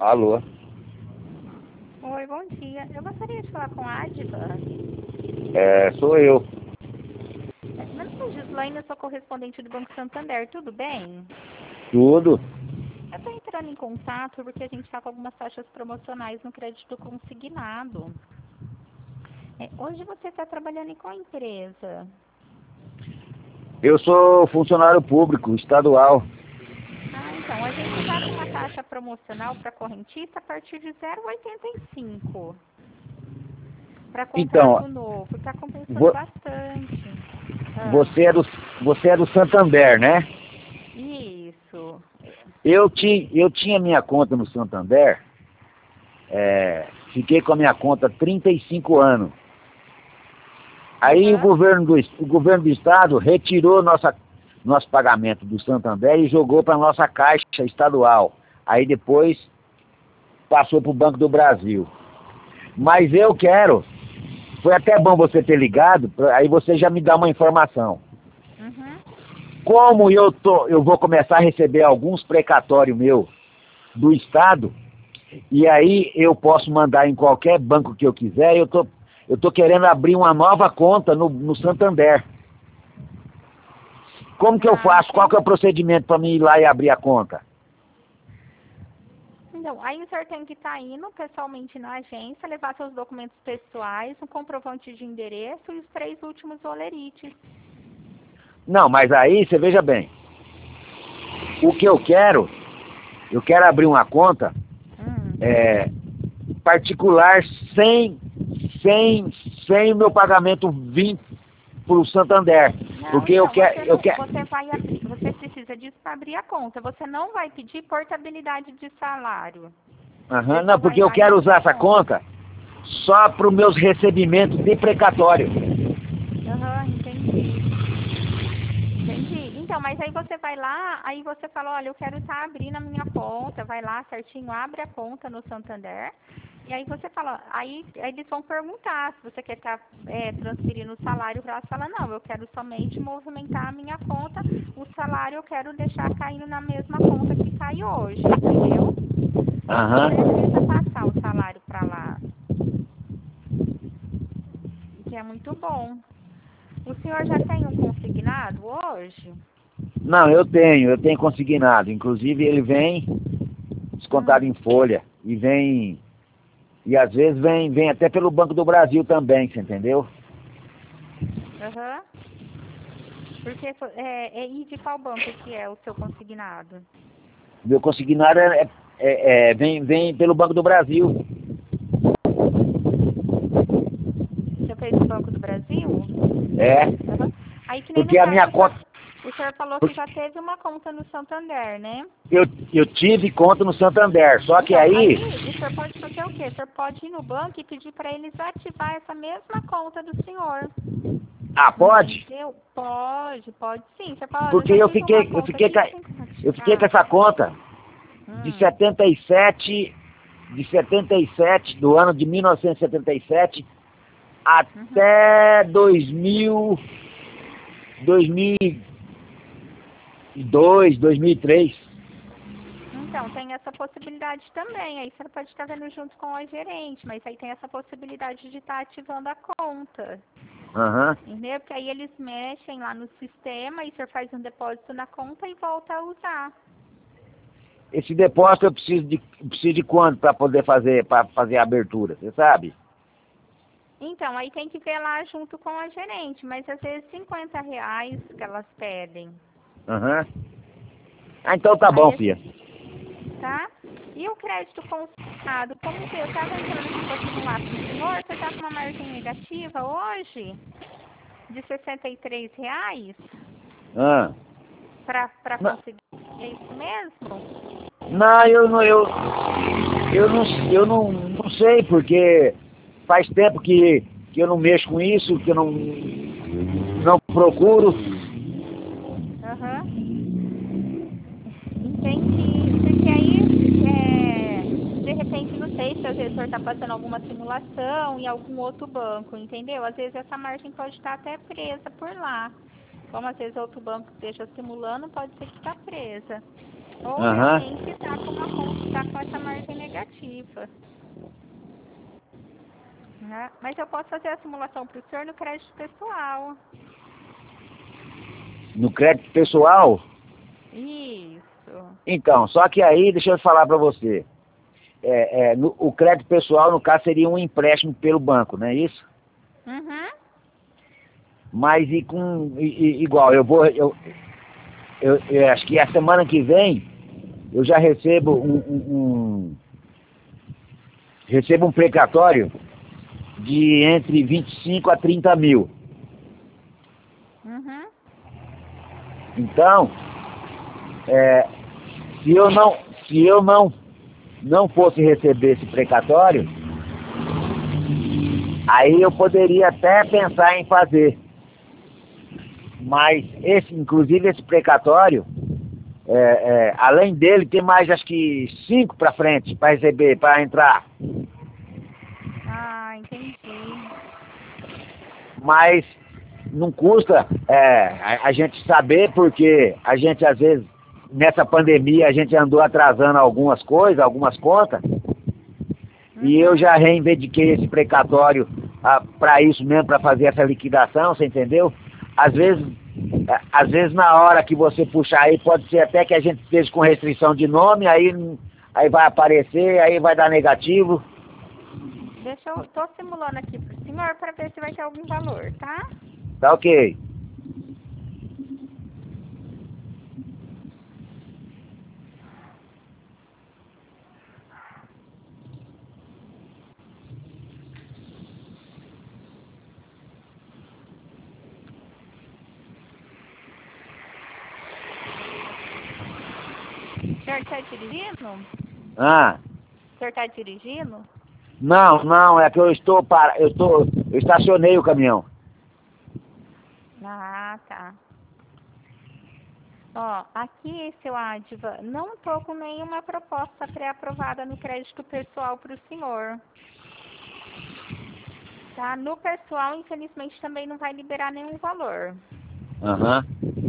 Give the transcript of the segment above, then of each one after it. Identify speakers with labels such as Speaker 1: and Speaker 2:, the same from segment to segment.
Speaker 1: Alô?
Speaker 2: Oi, bom dia. Eu gostaria de falar com a Adila.
Speaker 1: Sou eu.
Speaker 2: Meu nome é Gislaine, eu sou correspondente do Banco Santander, tudo bem?
Speaker 1: Tudo?
Speaker 2: Eu estou entrando em contato porque a gente está com algumas taxas promocionais no crédito consignado. Hoje você está trabalhando em qual empresa?
Speaker 1: Eu sou funcionário público, estadual.
Speaker 2: Então, a gente está com uma taxa promocional para correntista a partir de 0,85 para
Speaker 1: Então,
Speaker 2: contrato novo. Está compensando
Speaker 1: vo-
Speaker 2: bastante.
Speaker 1: você é do Santander, né?
Speaker 2: Isso.
Speaker 1: Eu tinha minha conta no Santander, fiquei com a minha conta há 35 anos. Aí
Speaker 2: Aham.
Speaker 1: o governo do estado retirou nosso pagamento do Santander e jogou para nossa caixa estadual. Aí depois passou para o Banco do Brasil. Mas eu quero, foi até bom você ter ligado, aí você já me dá uma informação.
Speaker 2: Uhum.
Speaker 1: Como eu vou começar a receber alguns precatórios meu do estado, e aí eu posso mandar em qualquer banco que eu quiser, eu tô querendo abrir uma nova conta no Santander. Como que eu faço? Qual que é o procedimento para mim ir lá e abrir a conta?
Speaker 2: Então, aí o senhor tem que estar indo pessoalmente na agência, levar seus documentos pessoais, um comprovante de endereço e os 3 últimos olerites.
Speaker 1: Não, mas aí você veja bem. O que eu quero abrir uma conta particular sem o meu pagamento vir para o Santander.
Speaker 2: Não,
Speaker 1: Porque
Speaker 2: então,
Speaker 1: eu quero.
Speaker 2: você vai abrir, você precisa disso para abrir a conta. Você não vai pedir portabilidade de salário. Você
Speaker 1: Aham,
Speaker 2: só
Speaker 1: não,
Speaker 2: vai
Speaker 1: porque eu
Speaker 2: lá e
Speaker 1: quero
Speaker 2: abre
Speaker 1: usar
Speaker 2: a
Speaker 1: essa
Speaker 2: conta.
Speaker 1: conta só para os meus recebimentos de precatório.
Speaker 2: Aham, entendi. Entendi. Então, mas aí você vai lá, aí você fala, olha, eu quero estar abrindo a minha conta, vai lá certinho, abre a conta no Santander. E aí você fala, aí eles vão perguntar se você quer estar transferindo o salário para ela. Você fala, não, eu quero somente movimentar a minha conta, o salário eu quero deixar caindo na mesma conta que cai hoje, entendeu?
Speaker 1: Aham.
Speaker 2: Não precisa passar o salário para lá, que é muito bom. O senhor já tem um consignado hoje?
Speaker 1: Não, eu tenho consignado. Inclusive ele vem descontado em folha e às vezes vem até pelo Banco do Brasil também, você entendeu?
Speaker 2: Aham. Porque e de qual banco que é o seu consignado?
Speaker 1: Meu consignado vem pelo Banco do Brasil.
Speaker 2: Você fez no Banco do Brasil?
Speaker 1: É,
Speaker 2: Aham. Aí que nem no
Speaker 1: porque a
Speaker 2: caso,
Speaker 1: minha conta.
Speaker 2: o senhor falou que já teve uma conta no Santander, né?
Speaker 1: Eu tive conta no Santander, só que
Speaker 2: Então,
Speaker 1: aí.
Speaker 2: aí o senhor pode fazer o quê? O senhor pode ir no banco e pedir para eles ativar essa mesma conta do senhor.
Speaker 1: Ah, pode?
Speaker 2: Entendeu? Pode sim. Você fala, olha, eu
Speaker 1: Porque
Speaker 2: já tive uma conta aqui, tem como
Speaker 1: eu fiquei com
Speaker 2: ativar?
Speaker 1: essa conta de
Speaker 2: Hum.
Speaker 1: 77, do ano de 1977
Speaker 2: Uhum.
Speaker 1: até 2002, 2003.
Speaker 2: Então, tem essa possibilidade também. Aí você pode estar vendo junto com a gerente, mas aí tem essa possibilidade de estar ativando a conta.
Speaker 1: Aham.
Speaker 2: Entendeu? Porque aí eles mexem lá no sistema e o senhor faz um depósito na conta e volta a usar.
Speaker 1: Esse depósito eu preciso de quanto para poder fazer a abertura, você sabe?
Speaker 2: Então, aí tem que ver lá junto com a gerente, mas às vezes R$ 50 que elas pedem,
Speaker 1: Aham. Ah, então tá bom,
Speaker 2: aí,
Speaker 1: filha.
Speaker 2: tá? E o crédito consignado, como que eu estava entrando aqui para simular para o senhor, você está com uma margem negativa hoje de R$ 63
Speaker 1: Ah.
Speaker 2: para
Speaker 1: Não,
Speaker 2: conseguir, é isso mesmo?
Speaker 1: não, eu não sei, porque faz tempo que eu não mexo com isso, que eu não procuro.
Speaker 2: Aham. Entendi. Porque aí, de repente, não sei se às vezes o senhor está passando alguma simulação em algum outro banco, entendeu? Às vezes essa margem pode estar até presa por lá. Como às vezes outro banco esteja simulando, pode ser que está presa. Ou
Speaker 1: Aham.
Speaker 2: realmente está com essa margem negativa. negativa. Né? Mas eu posso fazer a simulação para o senhor no crédito pessoal.
Speaker 1: No crédito pessoal?
Speaker 2: Isso.
Speaker 1: Então, só que aí, deixa eu falar para você. O crédito pessoal, no caso, seria um empréstimo pelo banco, não é isso?
Speaker 2: Uhum.
Speaker 1: Mas igual, eu acho que a semana que vem eu já recebo recebo um precatório de entre 25 a 30 mil.
Speaker 2: Uhum.
Speaker 1: Então, se eu não fosse receber esse precatório, aí eu poderia até pensar em fazer. Mas inclusive esse precatório, além dele, tem mais acho que 5 para frente para receber, para entrar.
Speaker 2: Ah, entendi.
Speaker 1: Mas não custa a gente saber, porque a gente às vezes, nessa pandemia, a gente andou atrasando algumas coisas, algumas contas, e eu já reivindiquei esse precatório para isso mesmo, para fazer essa liquidação, você entendeu? Às vezes na hora que você puxar aí, pode ser até que a gente esteja com restrição de nome, aí vai aparecer, aí vai dar negativo.
Speaker 2: Tô simulando aqui pro senhor para ver se vai ter algum valor, tá?
Speaker 1: Tá ok.
Speaker 2: O senhor tá dirigindo?
Speaker 1: Ah,
Speaker 2: O senhor tá dirigindo?
Speaker 1: não, é que eu estacionei o caminhão.
Speaker 2: Ah, tá. Ó, aqui, seu Adva, não tô com nenhuma proposta pré-aprovada no crédito pessoal para o senhor. Tá? No pessoal, infelizmente, também não vai liberar nenhum valor.
Speaker 1: Aham.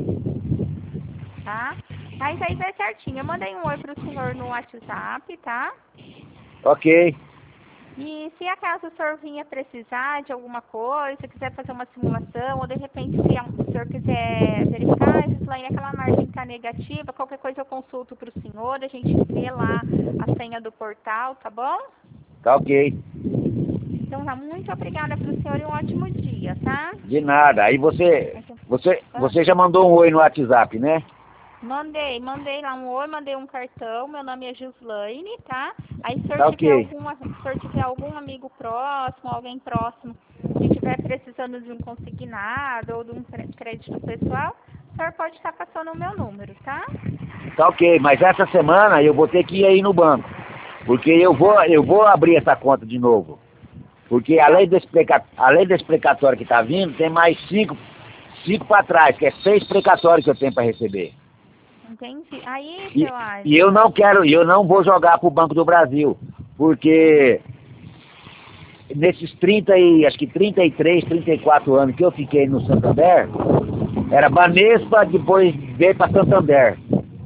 Speaker 2: Tá? Mas aí vai certinho. Eu mandei um oi pro senhor no WhatsApp, tá?
Speaker 1: Ok.
Speaker 2: E se acaso o senhor vinha precisar de alguma coisa, quiser fazer uma simulação, ou de repente se o senhor quiser verificar, Gislaine, aquela margem está negativa, qualquer coisa eu consulto para o senhor, a gente vê lá a senha do portal, tá bom?
Speaker 1: Tá ok.
Speaker 2: Então, tá, muito obrigada para o senhor e um ótimo dia, tá?
Speaker 1: De nada. Aí você já mandou um oi no WhatsApp, né?
Speaker 2: Mandei lá um oi, mandei um cartão, meu nome é Gislaine, tá? Aí se o
Speaker 1: Tá
Speaker 2: senhor tiver
Speaker 1: ok.
Speaker 2: tiver algum amigo próximo, alguém próximo, que estiver precisando de um consignado ou de um crédito pessoal, o senhor pode estar passando o meu número, tá?
Speaker 1: Tá ok, mas essa semana eu vou ter que ir aí no banco. Porque eu vou abrir essa conta de novo. Porque além desse precatório que tá vindo, tem mais 5 para trás, que é 6 precatórios que eu tenho para receber.
Speaker 2: Entendi. Aí,
Speaker 1: E,
Speaker 2: seu Adi,
Speaker 1: e eu não vou jogar pro Banco do Brasil, porque nesses 33, 34 anos que eu fiquei no Santander, era Banespa, depois veio para Santander.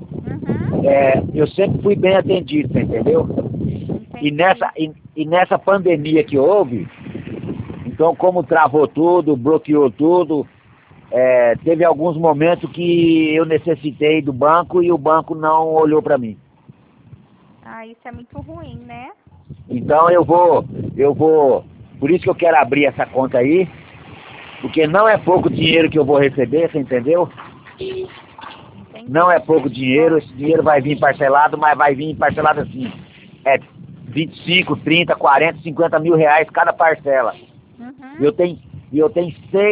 Speaker 1: Eu sempre fui bem atendido, tá, entendeu? E nessa pandemia que houve, então como travou tudo, bloqueou tudo, teve alguns momentos que eu necessitei do banco e o banco não olhou para mim.
Speaker 2: Ah, isso é muito ruim, né?
Speaker 1: Então eu vou, por isso que eu quero abrir essa conta aí, porque não é pouco dinheiro que eu vou receber, você entendeu?
Speaker 2: Entendi.
Speaker 1: Não é pouco dinheiro, esse dinheiro vai vir parcelado, mas vai vir parcelado assim, 25, 30, 40, 50 mil reais cada parcela. E eu tenho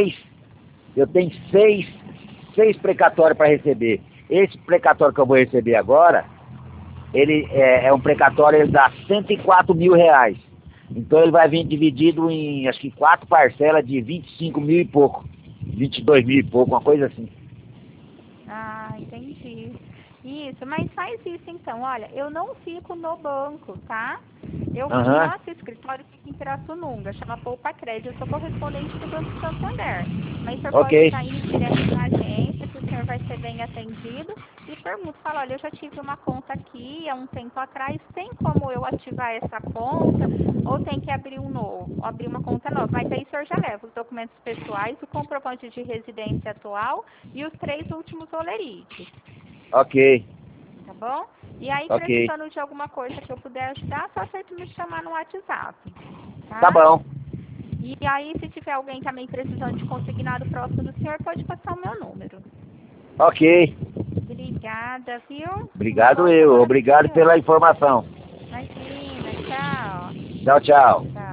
Speaker 1: seis precatórios para receber. Esse precatório que eu vou receber agora, ele é um precatório, ele dá 104 mil reais. Então ele vai vir dividido em, acho que 4 parcelas de 25 mil e pouco. 22 mil e pouco, uma coisa assim.
Speaker 2: Ah, entendi. Isso, mas faz isso então. Olha, eu não fico no banco, tá? Nosso escritório fica em Pirassununga, chama Poupa Crédito. Eu sou correspondente do Banco Santander. Mas o senhor pode estar indo direto na agência, que o senhor senhor vai ser bem atendido e pergunta, fala, olha, eu já tive uma conta aqui há um tempo atrás, tem como eu ativar essa conta ou tem que abrir abrir uma conta nova? Mas aí o senhor já leva os documentos pessoais, o comprovante de residência atual e os 3 últimos olerites.
Speaker 1: Ok.
Speaker 2: Tá bom? E aí,
Speaker 1: Ok.
Speaker 2: precisando de alguma coisa que eu puder ajudar, só certo me chamar no WhatsApp.
Speaker 1: Tá bom.
Speaker 2: E aí, se tiver alguém também precisando de consignado próximo do senhor, pode passar o meu número.
Speaker 1: Ok.
Speaker 2: Obrigada, viu?
Speaker 1: Obrigado eu. Obrigado pela informação.
Speaker 2: Imagina, tchau.
Speaker 1: Tchau, tchau.
Speaker 2: Tchau.